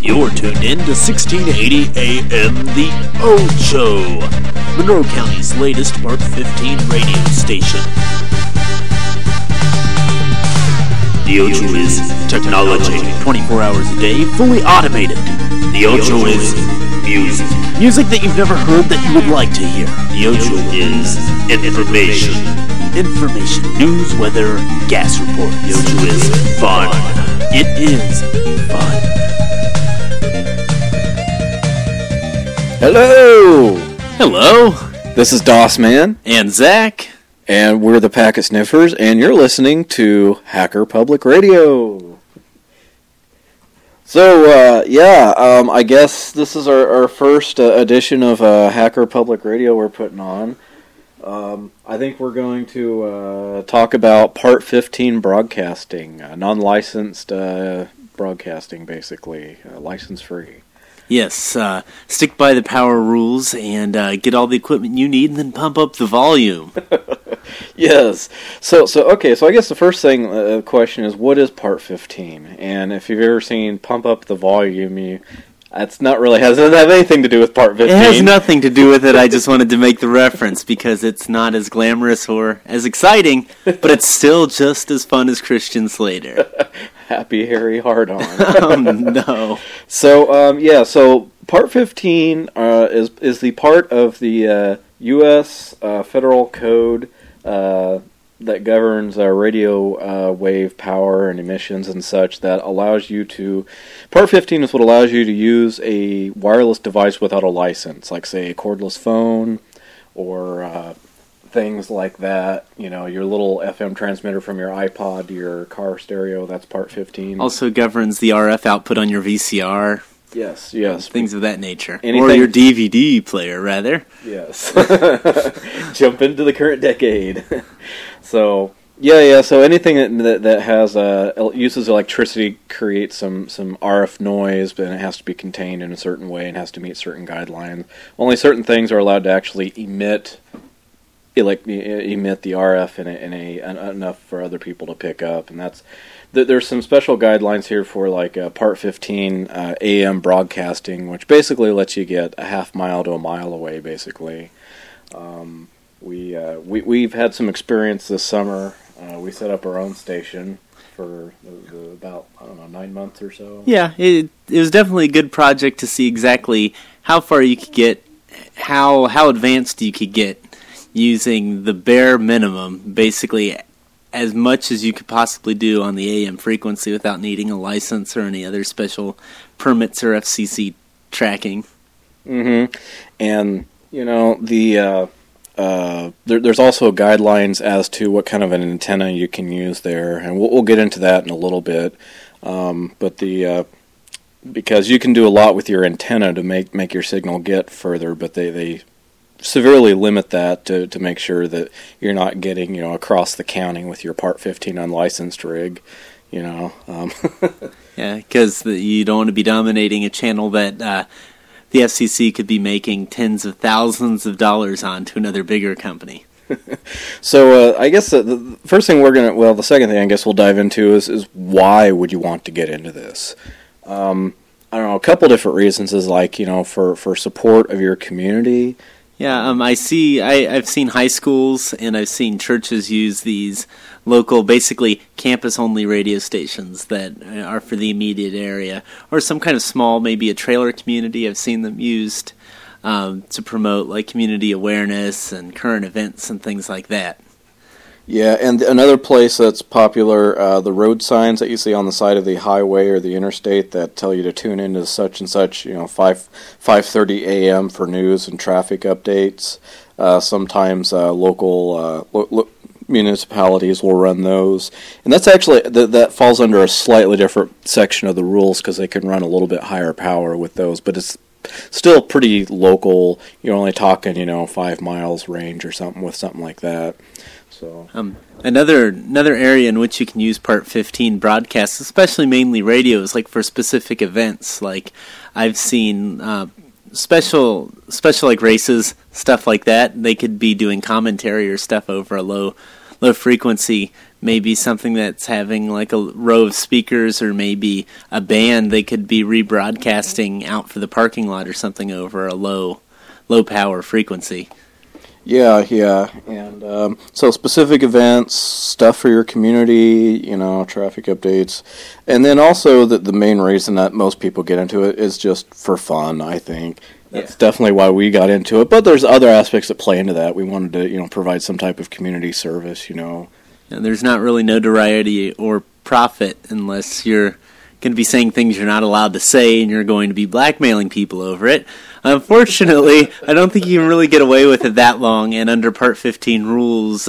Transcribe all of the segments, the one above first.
You're tuned in to 1680 AM The Ocho, Monroe County's latest Part 15 radio station. The Ocho is technology, 24 hours a day, fully automated. The Ocho is music. Music that you've never heard that you would like to hear. The Ocho is information. Information, news, weather, gas report. The Ocho is fun. It is fun. Hello! Hello. This is Doss Man. And Zach. And we're the Packet Sniffers, and you're listening to Hacker Public Radio. So, I guess this is our first edition of Hacker Public Radio we're putting on. I think we're going to talk about Part 15 broadcasting, non-licensed broadcasting, basically, license-free. Yes, stick by the power rules and get all the equipment you need and then pump up the volume. Yes. So I guess the first thing, question is, what is Part 15? And if you've ever seen Pump Up the Volume, doesn't have anything to do with Part 15. It has nothing to do with it. I just wanted to make the reference because it's not as glamorous or as exciting, but it's still just as fun as Christian Slater. Happy Harry Hard-On. Oh, no. So Part 15 is the part of the U.S. Federal Code that governs radio wave power and emissions and such that allows you to... Part 15 is what allows you to use a wireless device without a license, like, say, a cordless phone or... things like that, your little FM transmitter from your iPod to your car stereo, that's Part 15. Also governs the RF output on your VCR. Yes. Things of that nature. Anything... Or your DVD player, rather. Yes. Jump into the current decade. So anything that has uses electricity creates some RF noise, but it has to be contained in a certain way and has to meet certain guidelines. Only certain things are allowed to actually emit the RF in enough for other people to pick up, and there's some special guidelines here for Part 15 AM broadcasting, which basically lets you get a half mile to a mile away. Basically, we've had some experience this summer. We set up our own station for about 9 months or so. Yeah, it was definitely a good project to see exactly how far you could get, how advanced you could get. Using the bare minimum, basically as much as you could possibly do on the AM frequency without needing a license or any other special permits or FCC tracking. Mm-hmm. And, there's also guidelines as to what kind of an antenna you can use there, and we'll get into that in a little bit. Because you can do a lot with your antenna to make your signal get further, but they severely limit that to make sure that you're not getting across the county with your Part 15 unlicensed rig, Yeah, because you don't want to be dominating a channel that the FCC could be making tens of thousands of dollars on to another bigger company. So I guess the first thing the second thing I guess we'll dive into is why would you want to get into this? I don't know, a couple different reasons is for support of your community. Yeah, I've seen high schools and I've seen churches use these local, basically campus-only radio stations that are for the immediate area, or some kind of small, maybe a trailer community. I've seen them used to promote community awareness and current events and things like that. Yeah, and another place that's popular, the road signs that you see on the side of the highway or the interstate that tell you to tune into such and such, 5:30 a.m. for news and traffic updates. Sometimes local municipalities will run those, and that's actually that falls under a slightly different section of the rules because they can run a little bit higher power with those, but it's still pretty local. You're only talking 5 miles range or something like that. So another area in which you can use Part 15 broadcasts, especially mainly radio, is for specific events. I've seen special races, stuff like that. They could be doing commentary or stuff over a low frequency maybe something that's having like a row of speakers, or maybe a band, they could be rebroadcasting out for the parking lot or something over a low power frequency. Yeah, and so specific events, stuff for your community, traffic updates, and then also the main reason that most people get into it is just for fun, I think. That's definitely why we got into it, but there's other aspects that play into that. We wanted to, provide some type of community service, And there's not really notoriety or profit unless you're going to be saying things you're not allowed to say and you're going to be blackmailing people over it. Unfortunately, I don't think you can really get away with it that long, and under Part 15 rules,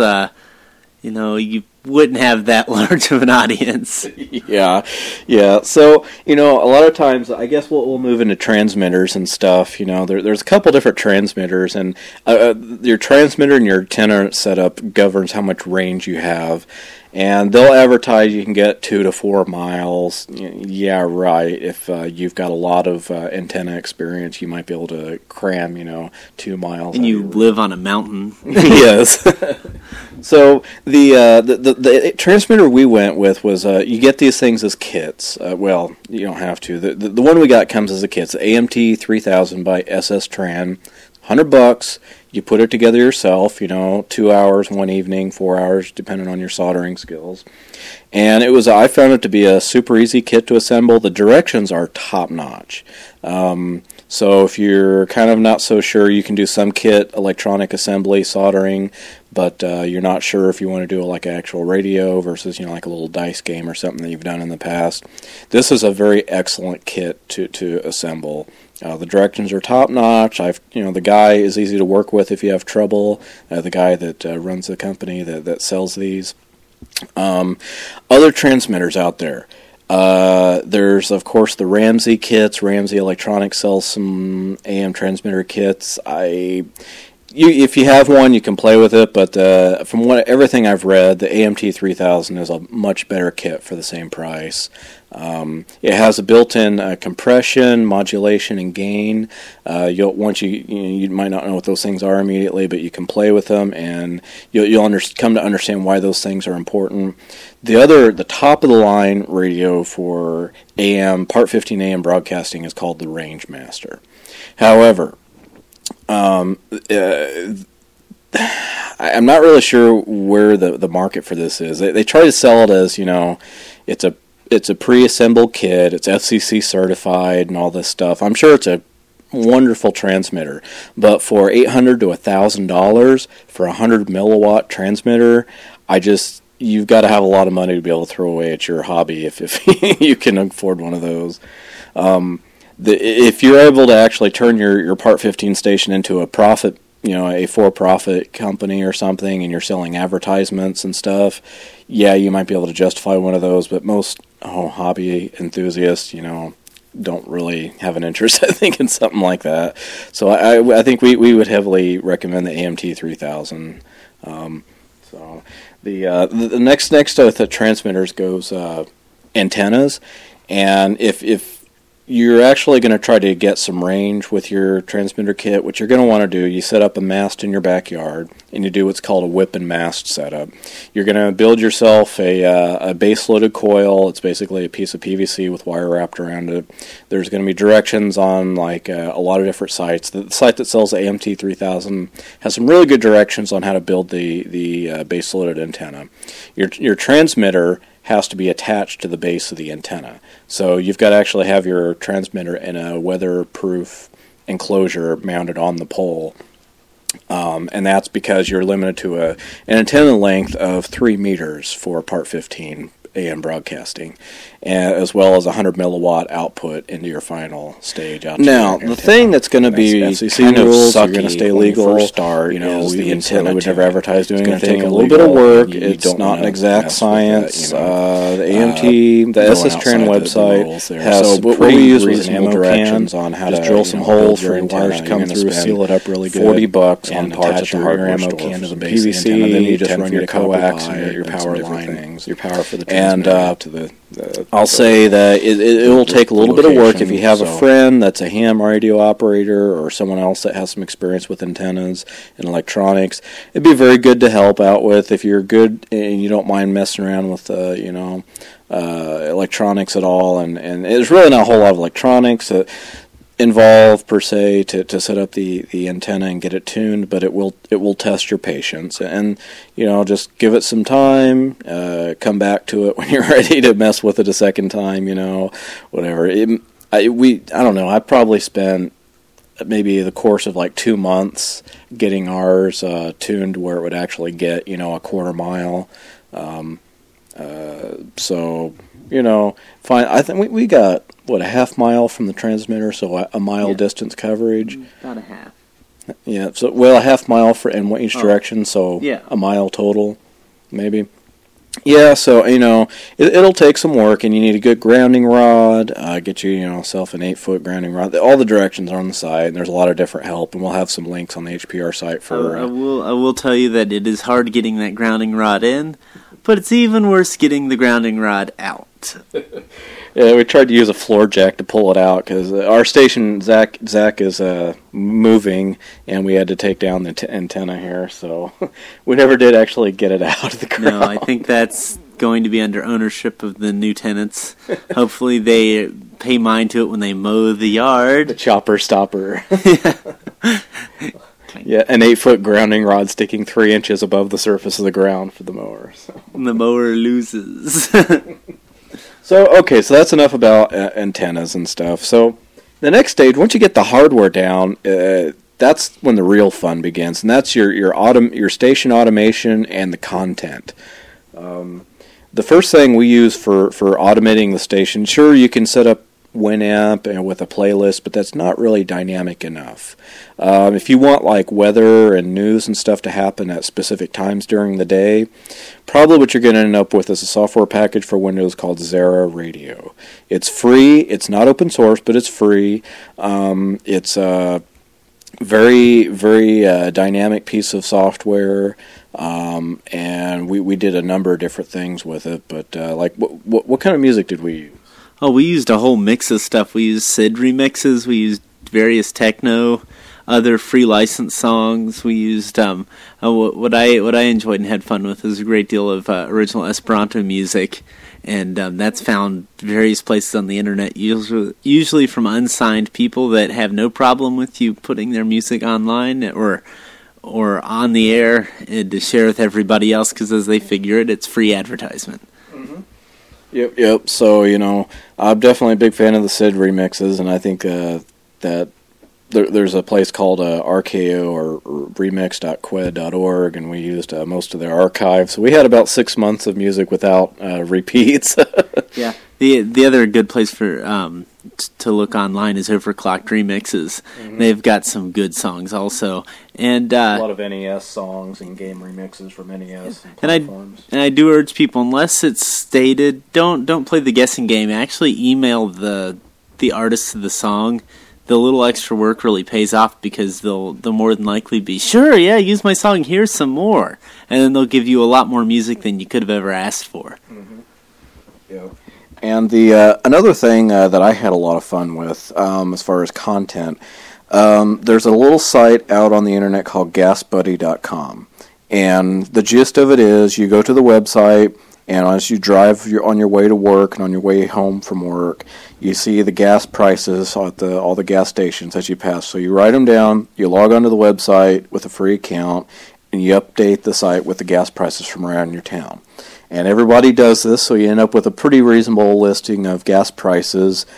you wouldn't have that large of an audience. Yeah. So, a lot of times, I guess we'll move into transmitters and stuff. There's a couple different transmitters, and your transmitter and your antenna setup governs how much range you have. And they'll advertise you can get 2 to 4 miles. Yeah, right. If you've got a lot of antenna experience, you might be able to cram, 2 miles. And you live on a mountain. Yes. So the transmitter we went with was you get these things as kits. Well, you don't have to. The one we got comes as a kit. It's the AMT 3000 by SS Tran. $100. You put it together yourself, 2 hours one evening, 4 hours, depending on your soldering skills. And I found it to be a super easy kit to assemble. The directions are top notch. So if you're kind of not so sure, you can do some kit electronic assembly, soldering, but you're not sure if you want to do like an actual radio versus, like a little dice game or something that you've done in the past. This is a very excellent kit to assemble. The directions are top notch. The guy is easy to work with if you have trouble. The guy that runs the company that sells these. Other transmitters out there. There's of course the Ramsey kits. Ramsey Electronics sells some AM transmitter kits. If you have one, you can play with it, but from everything I've read, the AMT 3000 is a much better kit for the same price. It has a built-in compression, modulation, and gain. You might not know what those things are immediately, but you can play with them, and you'll come to understand why those things are important. The top-of-the-line radio for AM, Part 15 AM broadcasting is called the Rangemaster. However, I'm not really sure where the market for this is. They try to sell it as, it's a pre-assembled kit, it's FCC certified and all this stuff. I'm sure it's a wonderful transmitter, but for $800 to $1,000 for a 100 milliwatt transmitter, you've got to have a lot of money to be able to throw away at your hobby if you can afford one of those. If you're able to actually turn your Part 15 station into a profit, a for-profit company or something, and you're selling advertisements and stuff, yeah, you might be able to justify one of those, but most hobby enthusiasts, don't really have an interest, I think, in something like that. So I think we would heavily recommend the AMT 3000. So the next to the transmitters goes antennas, and if you're actually going to try to get some range with your transmitter kit, what you're going to want to do, you set up a mast in your backyard, and you do what's called a whip and mast setup. You're going to build yourself a base-loaded coil. It's basically a piece of PVC with wire wrapped around it. There's going to be directions on a lot of different sites. The site that sells the AMT 3000 has some really good directions on how to build the base-loaded antenna. Your transmitter has to be attached to the base of the antenna. So you've got to actually have your transmitter in a weatherproof enclosure mounted on the pole. And that's because you're limited to an antenna length of 3 meters for Part 15 AM broadcasting, as well as 100 milliwatt output into your final stage. Now, the thing that's going to be kind of sucky, you're going to stay legal, start, is the antenna. Would never advertise doing anything. A little bit of work. It's not an exact science. The AMT, the SS Tran website has what we use was ammo directions on how to drill some holes for your wires to come through, seal it up really good. $40 on parts at your ammo can to the base PVC. Then you just run your coax and your power line, your power for the transmitter. and I'll say that it will take a little bit of work if you have a friend that's a ham radio operator or someone else that has some experience with antennas and electronics. It'd be very good to help out with if you're good and you don't mind messing around with electronics at all. And there's really not a whole lot of electronics involved per se to set up the antenna and get it tuned, but it will test your patience, and just give it some time, come back to it when you're ready to mess with it a second time, whatever. I don't know, I probably spent maybe the course of like 2 months getting ours tuned where it would actually get a quarter mile. So fine. I think we got a half mile from the transmitter, so a mile distance coverage. About a half. Yeah. So a half mile in each direction, so a mile total, maybe. Yeah. So it'll take some work, and you need a good grounding rod. Get yourself an 8-foot grounding rod. All the directions are on the site, and there's a lot of different help, and we'll have some links on the HPR site for. I will tell you that it is hard getting that grounding rod in. But it's even worse getting the grounding rod out. Yeah, we tried to use a floor jack to pull it out because our station, Zach is moving, and we had to take down the antenna here, so we never did actually get it out of the ground. No, I think that's going to be under ownership of the new tenants. Hopefully they pay mind to it when they mow the yard. The chopper stopper. Yeah, an 8-foot grounding rod sticking 3 inches above the surface of the ground for the mower. So. The mower loses. So that's enough about antennas and stuff. So the next stage, once you get the hardware down, that's when the real fun begins, and that's your station automation and the content. The first thing we use for automating the station, sure, you can set up Winamp and with a playlist, but that's not really dynamic enough. If you want like weather and news and stuff to happen at specific times during the day, probably what you're going to end up with is a software package for Windows called Zara Radio. It's free. It's not open source, but it's free. It's a very, very dynamic piece of software, and we did a number of different things with it. But what kind of music did we use? Oh, we used a whole mix of stuff. We used SID remixes. We used various techno, other free license songs. We used what I enjoyed and had fun with is a great deal of original Esperanto music, and that's found various places on the internet. Usually from unsigned people that have no problem with you putting their music online or on the air and to share with everybody else because as they figure it, it's free advertisement. Yep. So, I'm definitely a big fan of the SID remixes, and I think that there's a place called RKO or remix.qued.org, and we used most of their archives. So we had about 6 months of music without repeats. Yeah. The other good place for to look online is Overclocked Remixes. Mm-hmm. They've got some good songs also, and a lot of NES songs and game remixes from NES and platforms. And I do urge people, unless it's stated, don't play the guessing game. Actually, email the artists of the song. The little extra work really pays off because they'll more than likely be sure, yeah, use my song. Here's some more, and then they'll give you a lot more music than you could have ever asked for. Mm-hmm. Yeah. And the another thing that I had a lot of fun with as far as content, there's a little site out on the internet called GasBuddy.com. And the gist of it is you go to the website, and as you drive on your way to work and on your way home from work, you see the gas prices at all the gas stations as you pass. So you write them down, you log onto the website with a free account, and you update the site with the gas prices from around your town. And everybody does this, so you end up with a pretty reasonable listing of gas prices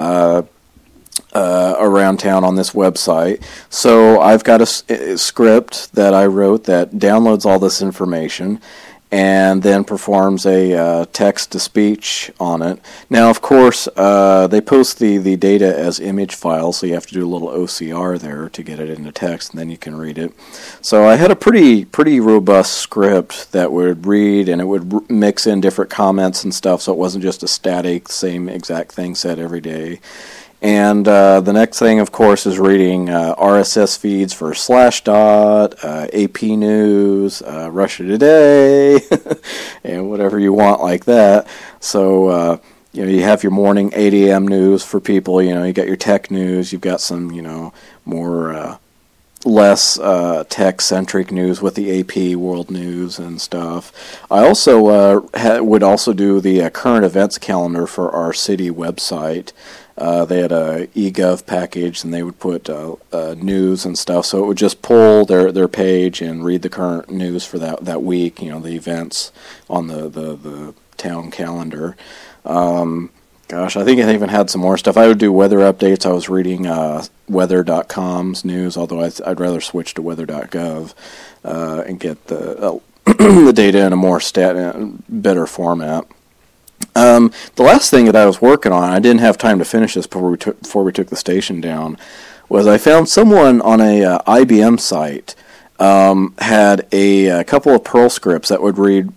around town on this website. So I've got a script that I wrote that downloads all this information and then performs a text-to-speech on it. Now, of course, they post the data as image files, so you have to do a little OCR there to get it into text, and then you can read it. So I had a pretty robust script that would read, and it would mix in different comments and stuff, so it wasn't just a static, same exact thing said every day. And the next thing, of course, is reading RSS feeds for Slashdot, AP News, Russia Today, and whatever you want like that. So, you have your morning 8 a.m. news for people. You got your tech news. You've got some, more less tech-centric news with the AP World News and stuff. I also would also do the current events calendar for our city website. They had a eGov package, and they would put news and stuff, so it would just pull their page and read the current news for that week, the events on the town calendar. Gosh, I think I even had some more stuff. I would do weather updates. I was reading weather.com's news, although I'd rather switch to weather.gov and get the the data in a more better format. The last thing that I was working on, I didn't have time to finish this before we took the station down, was I found someone on a IBM site had a couple of Perl scripts that would read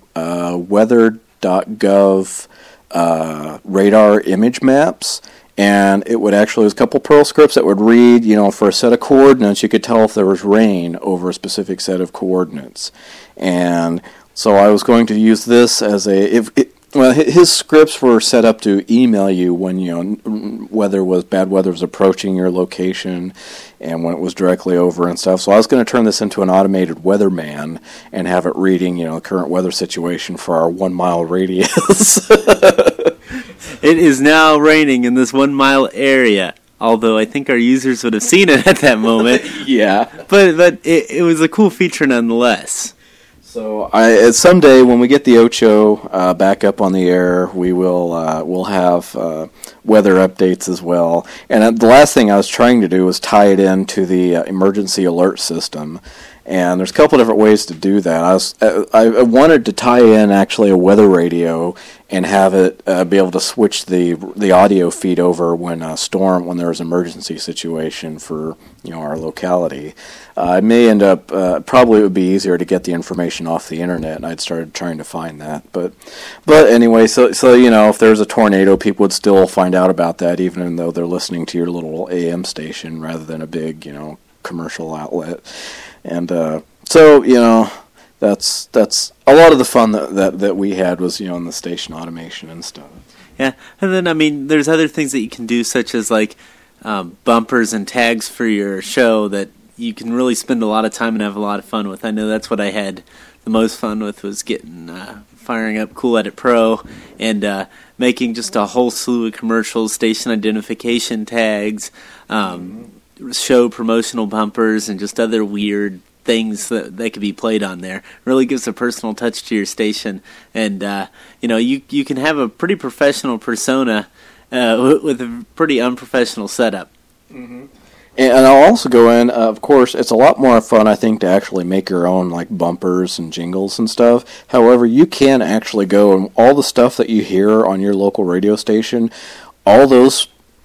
weather.gov radar image maps, and it was a couple Perl scripts that would read, for a set of coordinates, you could tell if there was rain over a specific set of coordinates. And so I was going to use this as his scripts were set up to email you when bad weather was approaching your location, and when it was directly over and stuff. So I was going to turn this into an automated weatherman and have it reading, the current weather situation for our 1 mile radius. It is now raining in this 1 mile area. Although I think our users would have seen it at that moment. Yeah, but it was a cool feature nonetheless. So someday when we get the Ocho back up on the air, we'll have weather updates as well. And the last thing I was trying to do was tie it into the emergency alert system. And there's a couple different ways to do that. I wanted to tie in actually a weather radio and have it be able to switch the audio feed over when there's an emergency situation for our locality. I may end up probably it would be easier to get the information off the internet, and I'd started trying to find that. But anyway, so if there's a tornado, people would still find out about that, even though they're listening to your little AM station rather than a big commercial outlet. And so that's a lot of the fun that we had was in the station automation and stuff. Yeah, and then there's other things that you can do, such as like bumpers and tags for your show that you can really spend a lot of time and have a lot of fun with. I know that's what I had the most fun with, was firing up Cool Edit Pro and making just a whole slew of commercials, station identification tags, show promotional bumpers, and just other weird things that could be played on there. Really gives a personal touch to your station, and you can have a pretty professional persona with a pretty unprofessional setup. Mm-hmm. And I'll also go in, of course, it's a lot more fun, I think, to actually make your own bumpers and jingles and stuff. However, you can actually go, and all the stuff that you hear on your local radio station, all those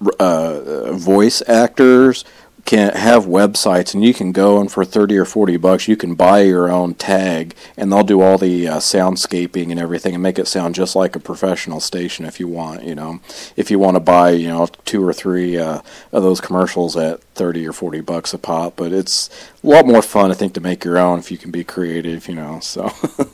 voice actors can have websites, and you can go, and for $30 or $40 you can buy your own tag, and they'll do all the soundscaping and everything and make it sound just like a professional station if you want. If you want to buy 2 or 3 of those commercials at $30 or $40 a pop. But it's a lot more fun, I think, to make your own if you can be creative. So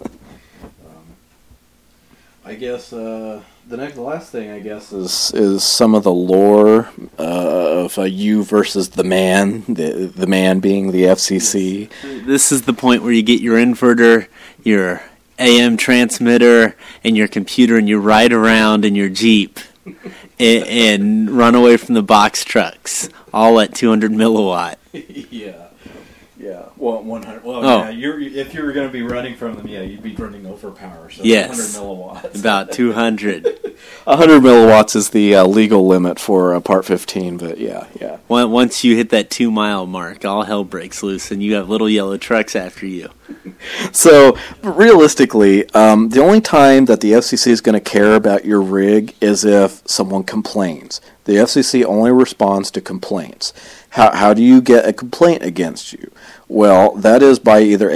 I guess the last thing, I guess, is some of the lore of you versus the man, the man being the FCC. This is the point where you get your inverter, your AM transmitter, and your computer, and you ride around in your Jeep and run away from the box trucks, all at 200 milliwatt. Yeah. Well, 100. Well, yeah. If you were going to be running from them, you'd be running over power. So yes, 100 milliwatts. About 200. 100 milliwatts is the legal limit for Part 15. But yeah. Once you hit that 2 mile mark, all hell breaks loose, and you have little yellow trucks after you. So realistically, the only time that the FCC is going to care about your rig is if someone complains. The FCC only responds to complaints. How do you get a complaint against you? Well, that is by either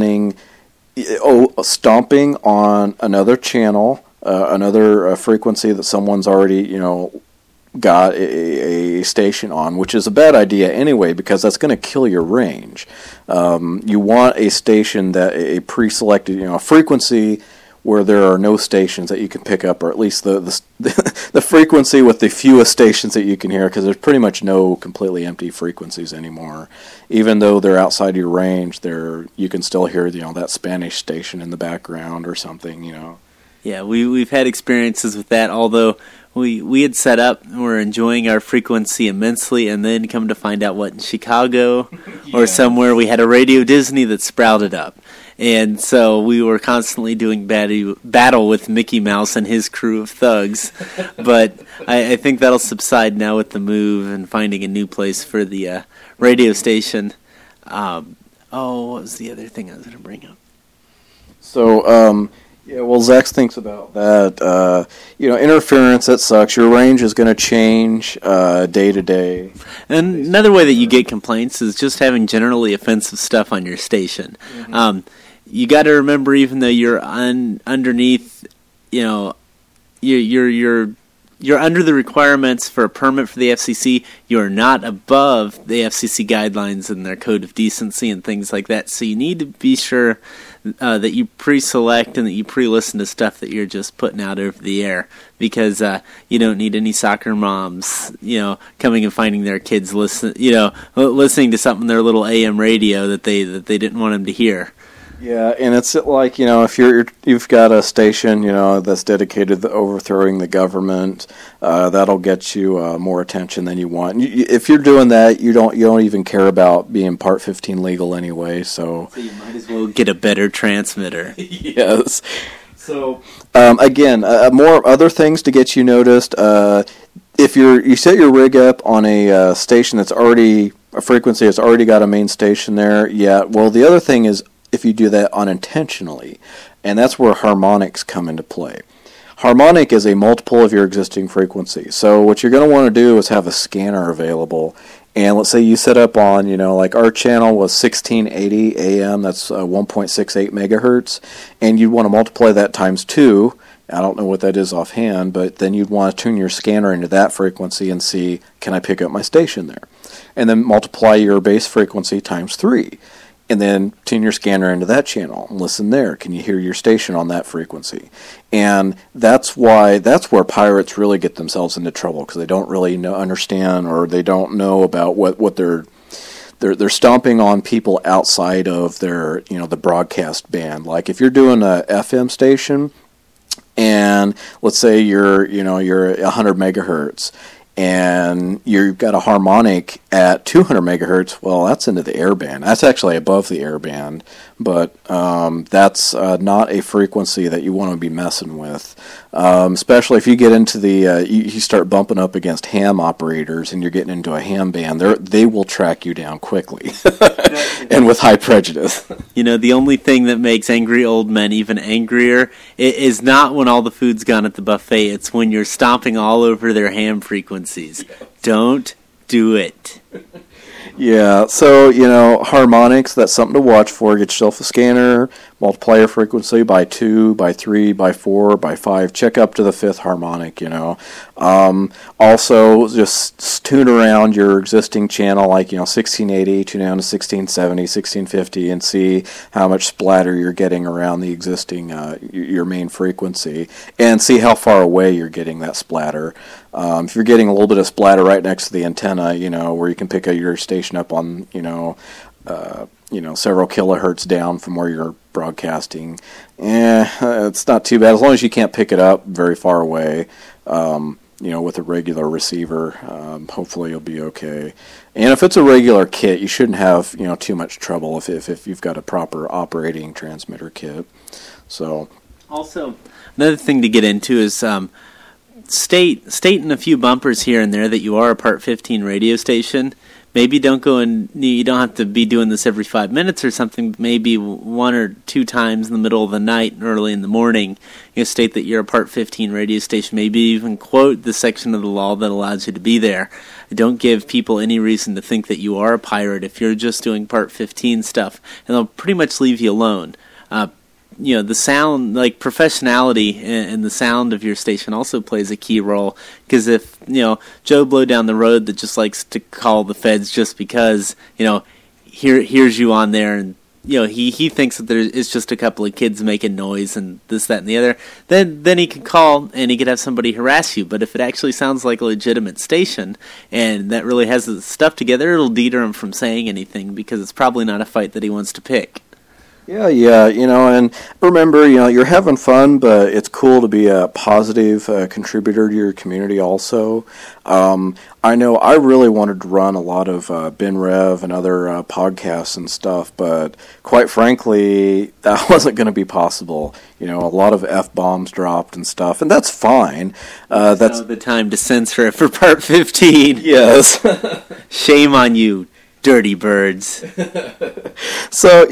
stomping on another channel, another frequency that someone's already, got a station on, which is a bad idea anyway because that's going to kill your range. You want a station that a pre-selected, frequency where there are no stations that you can pick up, or at least the frequency with the fewest stations that you can hear, because there's pretty much no completely empty frequencies anymore. Even though they're outside your range, you can still hear that Spanish station in the background or something. Yeah, we've had experiences with that, although we had set up, we're enjoying our frequency immensely, and then come to find out in Chicago or somewhere we had a Radio Disney that sprouted up. And so we were constantly doing battle with Mickey Mouse and his crew of thugs. But I think that'll subside now with the move and finding a new place for the radio station. What was the other thing I was going to bring up? So, Zach thinks about that. Interference, that sucks. Your range is going to change day to day. And another way that you get complaints is just having generally offensive stuff on your station. Mm-hmm. You got to remember, even though you're underneath, you're under the requirements for a permit for the FCC. You're not above the FCC guidelines and their code of decency and things like that. So you need to be sure that you pre-select and that you pre-listen to stuff that you're just putting out over the air, because you don't need any soccer moms, coming and finding their kids listening to something on their little AM radio that they didn't want them to hear. Yeah, and it's like, if you've got a station, that's dedicated to overthrowing the government, that'll get you more attention than you want. If you're doing that, you don't even care about being Part 15 legal anyway. So you might as well get a better transmitter. Yes. So again, more other things to get you noticed. If you set your rig up on a station that's already a frequency that's already got a main station there, well, the other thing is, if you do that unintentionally, and that's where harmonics come into play. Harmonic is a multiple of your existing frequency. So what you're going to want to do is have a scanner available, and let's say you set up on, like our channel was 1680 AM, that's 1.68 megahertz, and you'd want to multiply that times 2. I don't know what that is offhand, but then you'd want to tune your scanner into that frequency and see, can I pick up my station there? And then multiply your base frequency times 3. And then tune your scanner into that channel and listen there. Can you hear your station on that frequency? And that's where pirates really get themselves into trouble, because they don't really understand, or they don't know about what they're stomping on people outside of their the broadcast band. Like if you're doing a FM station, and let's say you're 100 megahertz. And you've got a harmonic at 200 megahertz, well, that's into the air band. That's actually above the air band, but that's not a frequency that you want to be messing with. Especially if you get into you start bumping up against ham operators and you're getting into a ham band, they will track you down quickly and with high prejudice. The only thing that makes angry old men even angrier is not when all the food's gone at the buffet. It's when you're stomping all over their ham frequencies. Don't do it. Yeah, so, harmonics, that's something to watch for. Get yourself a scanner, multiply your frequency by 2, by 3, by 4, by 5. Check up to the 5th harmonic, Also, just tune around your existing channel, like, 1680, tune down to 1670, 1650, and see how much splatter you're getting around the existing, your main frequency, and see how far away you're getting that splatter. If you're getting a little bit of splatter right next to the antenna, where you can pick your station up on, several kilohertz down from where you're broadcasting, it's not too bad, as long as you can't pick it up very far away, with a regular receiver. Hopefully you'll be okay. And if it's a regular kit, you shouldn't have, too much trouble if you've got a proper operating transmitter kit. So, also, another thing to get into is, state in a few bumpers here and there that you are a Part 15 radio station. Maybe don't go and you don't have to be doing this every 5 minutes or something. Maybe 1 or 2 times in the middle of the night and early in the morning, state that you're a Part 15 radio station. Maybe even quote the section of the law that allows you to be there. Don't give people any reason to think that you are a pirate if you're just doing Part 15 stuff, and they'll pretty much leave you alone. the sound, like professionality and the sound of your station also plays a key role. Because if, Joe Blow down the road that just likes to call the feds just because, here's you on there and, he thinks that it's just a couple of kids making noise and this, that, and the other, then he could call and he could have somebody harass you. But if it actually sounds like a legitimate station and that really has the stuff together, it'll deter him from saying anything because it's probably not a fight that he wants to pick. Yeah, and remember, you're having fun, but it's cool to be a positive contributor to your community also. I know I really wanted to run a lot of Ben Rev and other podcasts and stuff, but quite frankly, that wasn't going to be possible. A lot of F-bombs dropped and stuff, and that's fine. That's the time to censor it for Part 15. Yes. Shame on you, dirty birds. So,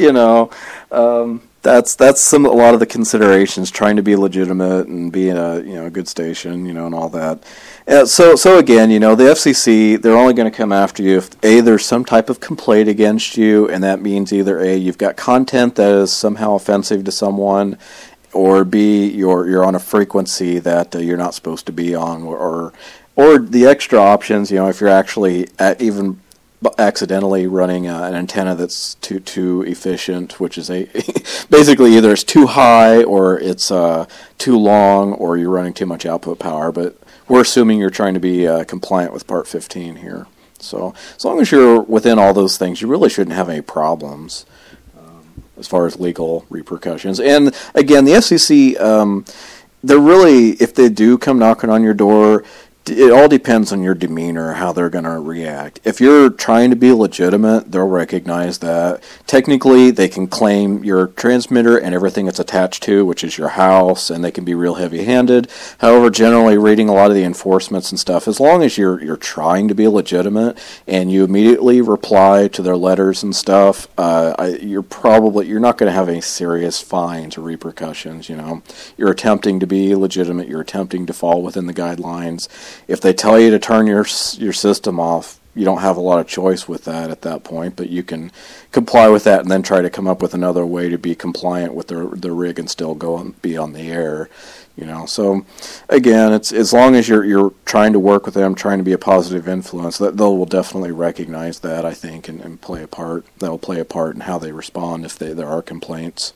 that's a lot of the considerations, trying to be legitimate and being a good station, and all that. So again, the FCC, they're only going to come after you if A, there's some type of complaint against you, and that means either A, you've got content that is somehow offensive to someone, or B, you're on a frequency that you're not supposed to be on, or the extra options, if you're actually even accidentally running an antenna that's too efficient, which is basically either it's too high or it's too long or you're running too much output power. But we're assuming you're trying to be compliant with Part 15 here. So as long as you're within all those things, you really shouldn't have any problems as far as legal repercussions. And again, the FCC, they're really, if they do come knocking on your door, it all depends on your demeanor, how they're going to react. If you're trying to be legitimate, they'll recognize that. Technically, they can claim your transmitter and everything it's attached to, which is your house, and they can be real heavy-handed. However, generally, reading a lot of the enforcements and stuff, as long as you're trying to be legitimate and you immediately reply to their letters and stuff, you're not going to have any serious fines or repercussions. You're attempting to be legitimate. You're attempting to fall within the guidelines. If they tell you to turn your system off, you don't have a lot of choice with that at that point, but you can comply with that and then try to come up with another way to be compliant with the rig and still be on the air. So again, it's as long as you're trying to work with them, trying to be a positive influence, that they will definitely recognize that, I think, and play a part. That will play a part in how they respond if there are complaints.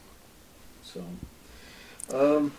So,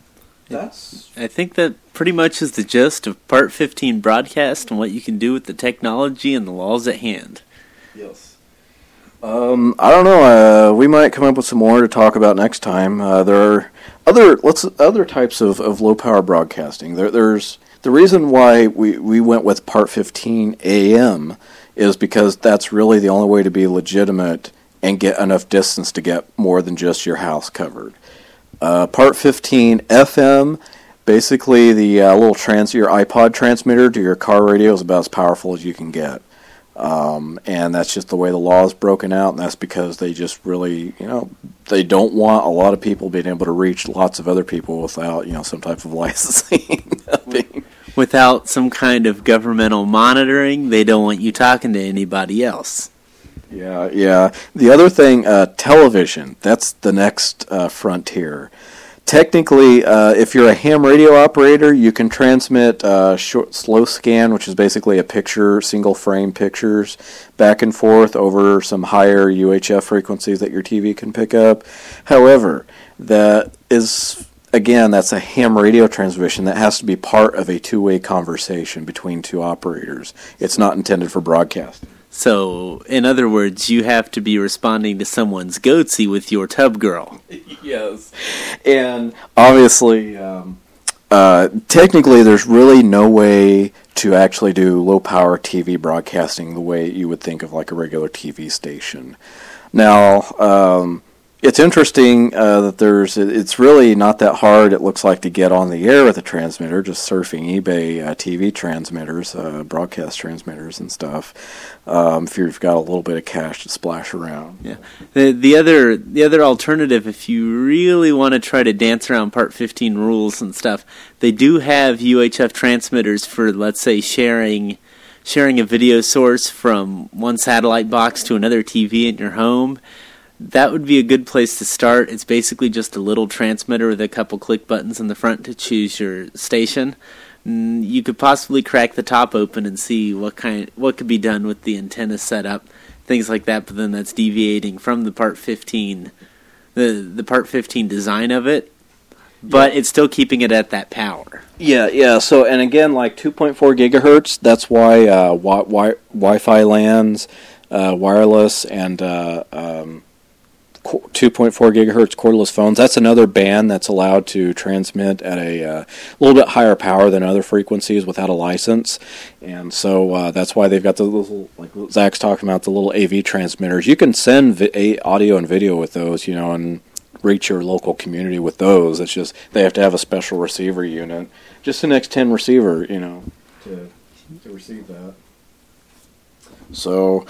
I think that pretty much is the gist of Part 15 broadcast and what you can do with the technology and the laws at hand. Yes. I don't know. We might come up with some more to talk about next time. There are other types of low power broadcasting. There's the reason why we went with Part 15 AM is because that's really the only way to be legitimate and get enough distance to get more than just your house covered. Part 15 FM, basically the your iPod transmitter to your car radio is about as powerful as you can get. And that's just the way the law is broken out, and that's because they just really, they don't want a lot of people being able to reach lots of other people without, some type of licensing. Without some kind of governmental monitoring, they don't want you talking to anybody else. Yeah. The other thing, television, that's the next frontier. Technically, if you're a ham radio operator, you can transmit short, slow scan, which is basically a picture, single frame pictures, back and forth over some higher UHF frequencies that your TV can pick up. However, that's a ham radio transmission that has to be part of a two-way conversation between two operators. It's not intended for broadcast. So, in other words, you have to be responding to someone's goatsy with your tub girl. Yes. And obviously, technically, there's really no way to actually do low-power TV broadcasting the way you would think of like a regular TV station. Now, it's interesting that it's really not that hard, it looks like, to get on the air with a transmitter, just surfing eBay TV transmitters, broadcast transmitters and stuff, if you've got a little bit of cash to splash around. Yeah. The other alternative, if you really want to try to dance around Part 15 rules and stuff, they do have UHF transmitters for, let's say, sharing a video source from one satellite box to another TV in your home. that would be a good place to start. It's basically just a little transmitter with a couple click buttons in the front to choose your station. You could possibly crack the top open and see what could be done with the antenna setup, things like that. But then that's deviating from the Part 15, the Part 15 design of it. But it's still keeping it at that power. Yeah. So, and again, like 2.4 gigahertz. That's why Wi-Fi LANs, wireless, and 2.4 gigahertz cordless phones. That's another band that's allowed to transmit at a little bit higher power than other frequencies without a license. And so that's why they've got the little, like Zach's talking about, the little AV transmitters. You can send audio and video with those, and reach your local community with those. It's just they have to have a special receiver unit, just an X10 receiver, to receive that. So,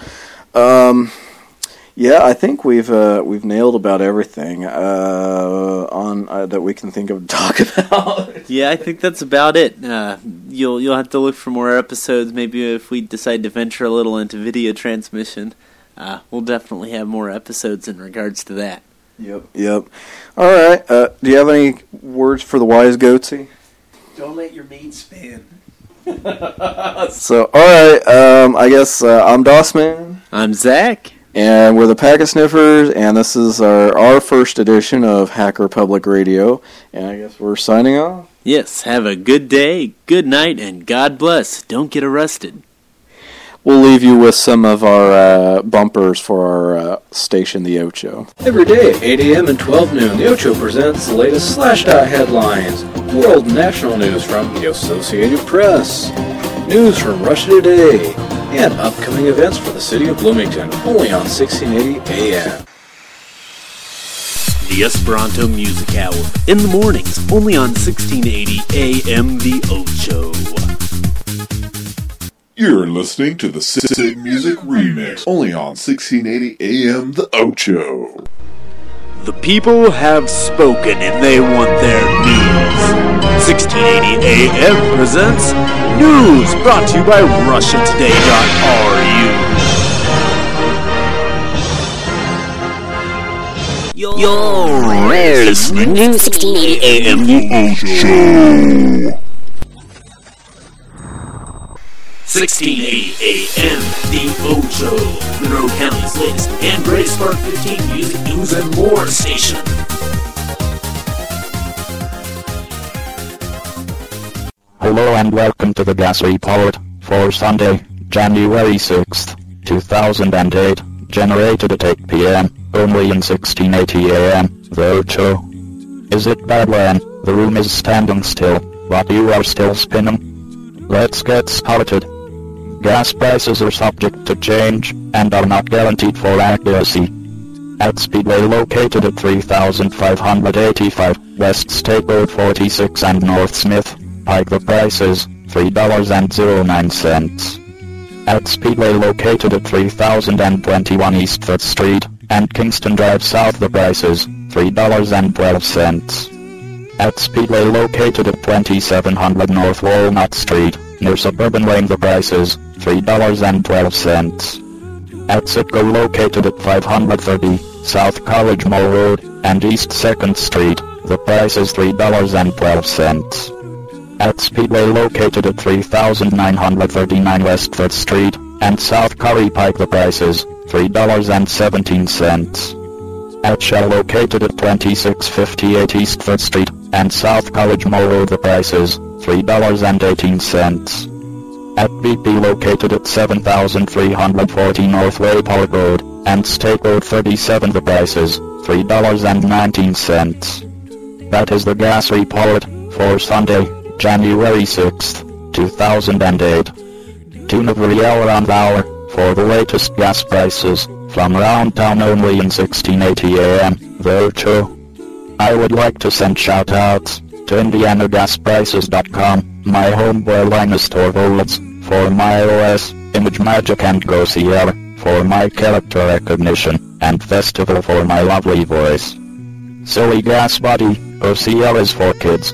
yeah, I think we've nailed about everything on that we can think of to talk about. Yeah, I think that's about it. You'll have to look for more episodes. Maybe if we decide to venture a little into video transmission, we'll definitely have more episodes in regards to that. Yep. All right. Do you have any words for the wise goatsy? Don't let your meat spin. So, all right. I guess I'm Dossman. I'm Zach. And we're the Pack of Sniffers, and this is our first edition of Hacker Public Radio. And I guess we're signing off. Yes, have a good day, good night, and God bless. Don't get arrested. We'll leave you with some of our bumpers for our station, The Ocho. Every day at 8 a.m. and 12 noon, The Ocho presents the latest Slashdot headlines, world and national news from the Associated Press, news from Russia Today, and upcoming events for the city of Bloomington, only on 1680 AM. The Esperanto Music Hour, in the mornings, only on 1680 AM The Ocho. You're listening to the Sig Music Remix, only on 1680 AM The Ocho. The people have spoken and they want their news. 1680 AM presents News, brought to you by RussiaToday.ru. You're listening to 1680 AM The Ocho. 1680 AM The Ocho, Monroe County's latest and greatest Part 15 music news and more station. Hello and welcome to the gas report for Sunday, January 6th, 2008, generated at 8 p.m., only in 1680 AM, The Ocho. Is it bad when the room is standing still, but you are still spinning? Let's get started. Gas prices are subject to change, and are not guaranteed for accuracy. At Speedway located at 3585 West State Road 46 and North Smith, Pike the price is $3.09. At Speedway located at 3021 East 5th Street, and Kingston Drive South the price is $3.12. At Speedway located at 2700 North Walnut Street, near Suburban Lane the price is $3.12. At Citgo located at 530 South College Mall Road and East 2nd Street, the price is $3.12. At Speedway located at 3939 West 5th Street and South Curry Pike the price is $3.17. At Shell located at 2658 East 5th Street and South College Mall Road the price is $3.18. At BP located at 7340 North Wayport Road and State Road 37 the price is $3.19. That is the gas report for Sunday, January 6th, 2008. Tune every hour on the hour for the latest gas prices from around town only in 1680 AM, The Ocho. I would like to send shout-outs to IndianaGasPrices.com, my home where Linus Torvalds, for my OS, ImageMagick and GoCR, for my character recognition, and Festival for my lovely voice. Silly Gas Buddy, OCR is for kids.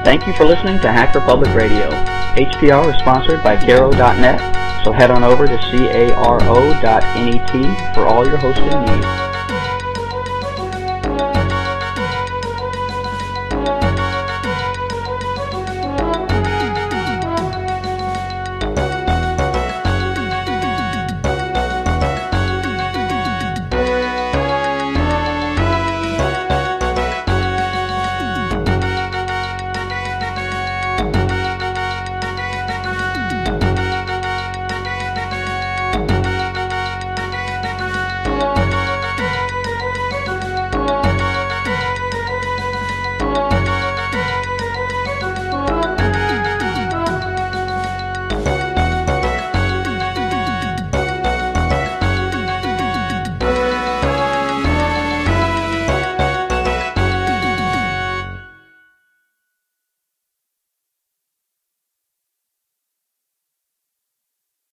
Thank you for listening to Hacker Public Radio. HPR is sponsored by Caro.net, so head on over to caro.net for all your hosting needs.